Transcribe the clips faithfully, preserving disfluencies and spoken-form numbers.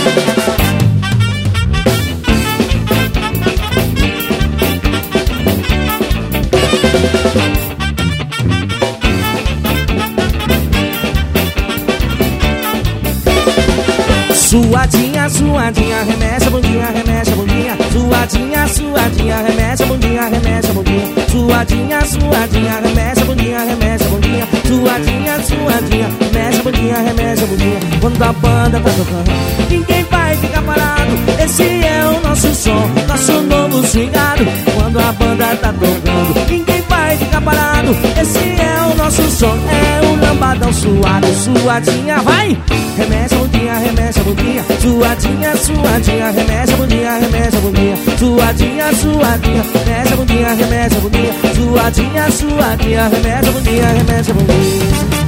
Suadinha, suadinha, remexe a bundinha, remexe a bundinha. Suadinha, suadinha, remexe a bundinha, remexe a bundinha. Suadinha, suadinha, remexe a bundinha, remexe a bundinha. Suadinha, suadinha, remexe a bundinha, remexe a bundinha. Quando a banda tá tocando, ninguém vai ficar parado. Esse é o nosso som, nosso novo swingado. Quando a banda tá tocando, ninguém vai ficar parado. Esse é o nosso som, é o lambadão suado. Suadinha, vai! Remexe a bundinha, remexe a bundinha. Suadinha, suadinha, remexe a bundinha, remexe a bundinha. Suadinha, suadinha, remexe a bundinha, remexe a bundinha. Suadinha, suadinha, remexe a bundinha, remexe a bundinha.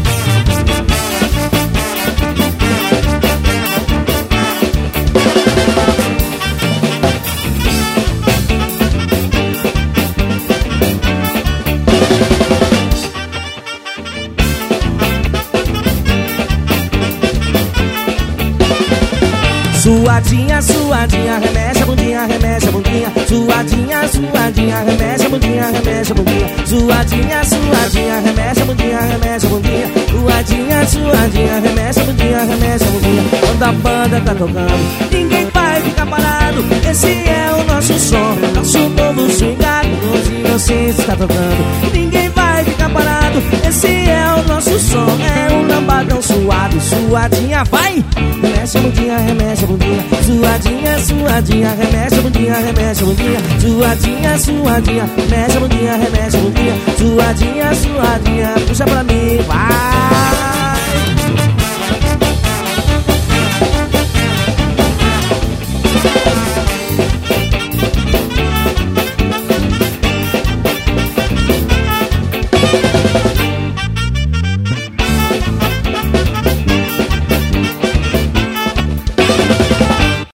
Suadinha, suadinha, remexe a bundinha, remexe a bundinha. Suadinha, suadinha, remexe a bundinha, remexe a bundinha. Suadinha, suadinha, remexe a bundinha, remexe a bundinha. Suadinha, suadinha, remexe a bundinha, remexe a bundinha. Quando a banda tá tocando, ninguém vai ficar parado. Esse é o nosso som, nosso novo swingado. Onde você está tocando, ninguém vai ficar parado. Esse é o nosso som, é um lambadão suado. Suadinha, vai! Remexe a bundinha, remexe a bundinha. Suadinha, suadinha, remexe a bundinha, remexe a bundinha. Suadinha, suadinha, remexe a bundinha, remexe a bundinha. Suadinha, suadinha, puxa pra mim, vai!